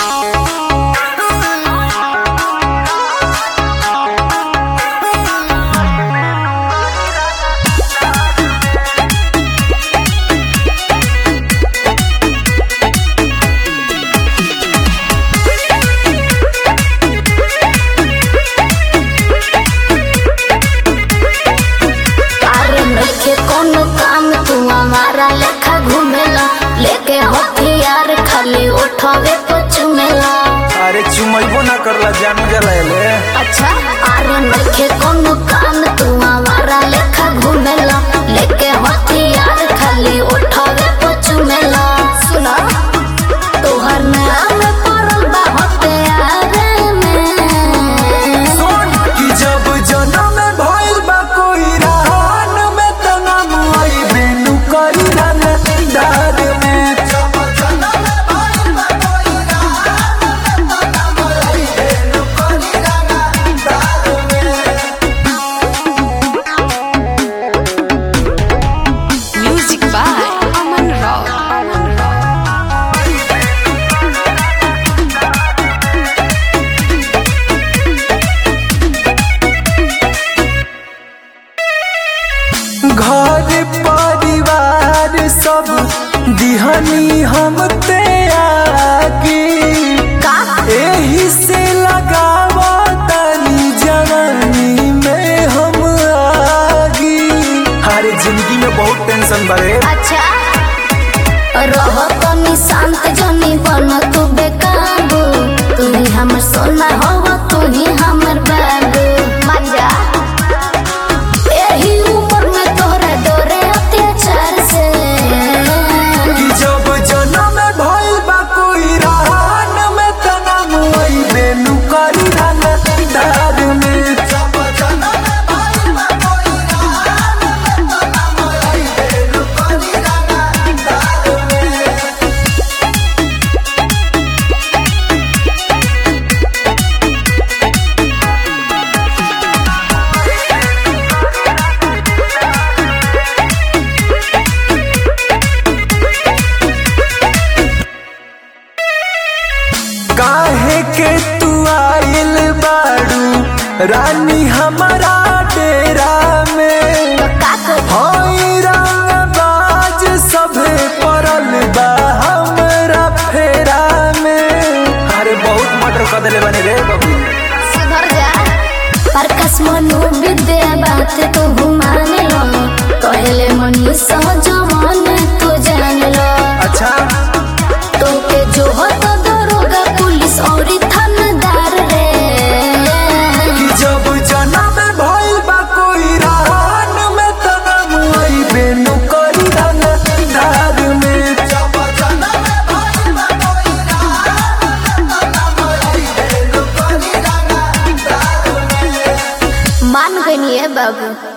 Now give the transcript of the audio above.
लेके हथियार खाली उठावे तो चुमेला। अरे चुमैबो ना करला जानू जलाएले। अच्छा अरे नखे कोनो काम तू आवारा लेखा घूमेला। लेके हथियार खाली उठावे तो चुमेला। सुना तोहर नाम पड़ल बा हथियार में। सुन कि जब जन्म में भइल बा कोई रान में त नाम आई बेनु करी रन दार में। Music by Aman Rao. घर परिवार सब दिहनी हम ते आगे एही से लगावा तनी जवानी में हम आगी। हर जिंदगी में बहुत टेंशन बड़े। अच्छा रह तनी शांत जनी बन तू बेकाबू। तू ही हमर सोना हो तू ही हमर बाबू। मजा एही उम्र में तोहरा डोरे अत्याचार से। कि जब जन्म में भइल बा कोई रान में त नाम आई बेनु करी रन दार में। काहे के तू आइल बाड़ू रानी हमारा डेरा में। होई रंगबाज सभे पड़ल बा हमरा फेरा में। अरे बहुत मटर कर देले बने रे बाबू। सुधर जा पर कसमनु विद्या बात तू घुमान लो। कहले मनी सहजमान तू जान लो। अच्छा तोके जो हो तो दरोगा पुलिस और थानेदार रे। कि जब जन्म में भइल बा कोई रान में त नाम आई बेनु करी रन दार में। मान गई है बाबू।